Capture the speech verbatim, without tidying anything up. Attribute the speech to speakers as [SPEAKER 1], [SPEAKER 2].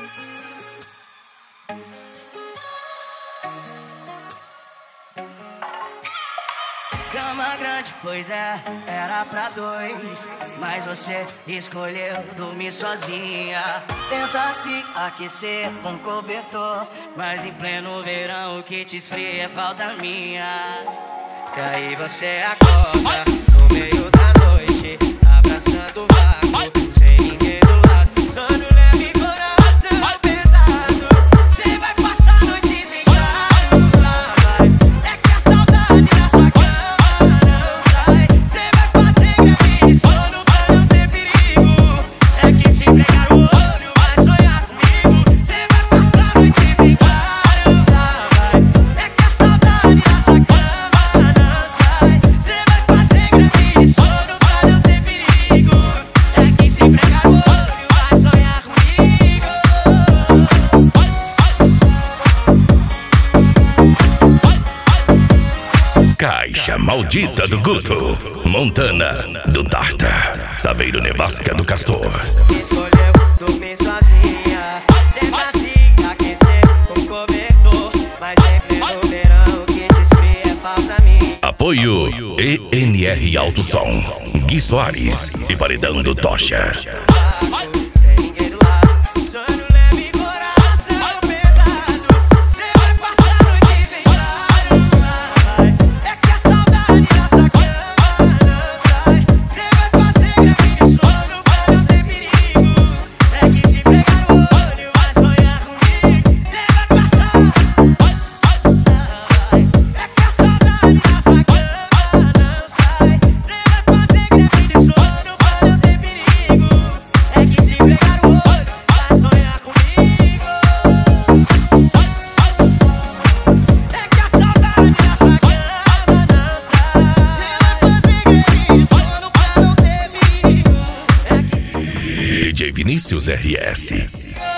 [SPEAKER 1] Cama grande, pois é, era pra dois, mas você escolheu dormir sozinha. Tenta se aquecer com cobertor, mas em pleno verão o que te esfria é falta minha. E aí você acorda no meio da noite, abraçando o vácuo, sem ninguém do lado. Sono leve e coração pesado, cê vai passar a noite em claro. Lá vai, é que a saudade da sua cama não sai. Cê vai fazer greve de sono pra não ter perigo. É que se pregar o olho vai sonhar comigo. Cê vai passar a noite em claro. Lá vai, é que a saudade da sua cama não sai. Cê vai fazer greve de sono pra não ter perigo. É que se pregar o olho vai sonhar comigo.
[SPEAKER 2] Caixa Maldita do Guto, Montana do Tarta, Saveiro Nevasca do Castor.
[SPEAKER 1] Escolheu dormir sozinha, tenta se aquecer com cobertor, mas em pleno verão o que te esfria é falta minha.
[SPEAKER 2] Apoio E N R Alto Som, Gui Soares e Paredão do Tocha.
[SPEAKER 1] Sem ninguém do lado, sono leve e coração pesado, cê vai passar a noite em claro. Vai, é que a saudade da sua cama não sai. Cê vai fazer greve de sono pra não ter perigo. É que se pregar o olho vai sonhar comigo. Cê vai passar. É que a saudade da sua cama não sai. Cê vai fazer greve de sono pra não ter perigo. É que se pregar o olho vai sonhar comigo. É que a saudade da sua cama não sai. Cê vai fazer greve de sono pra não ter perigo. É que se
[SPEAKER 2] D J Vinícius R S.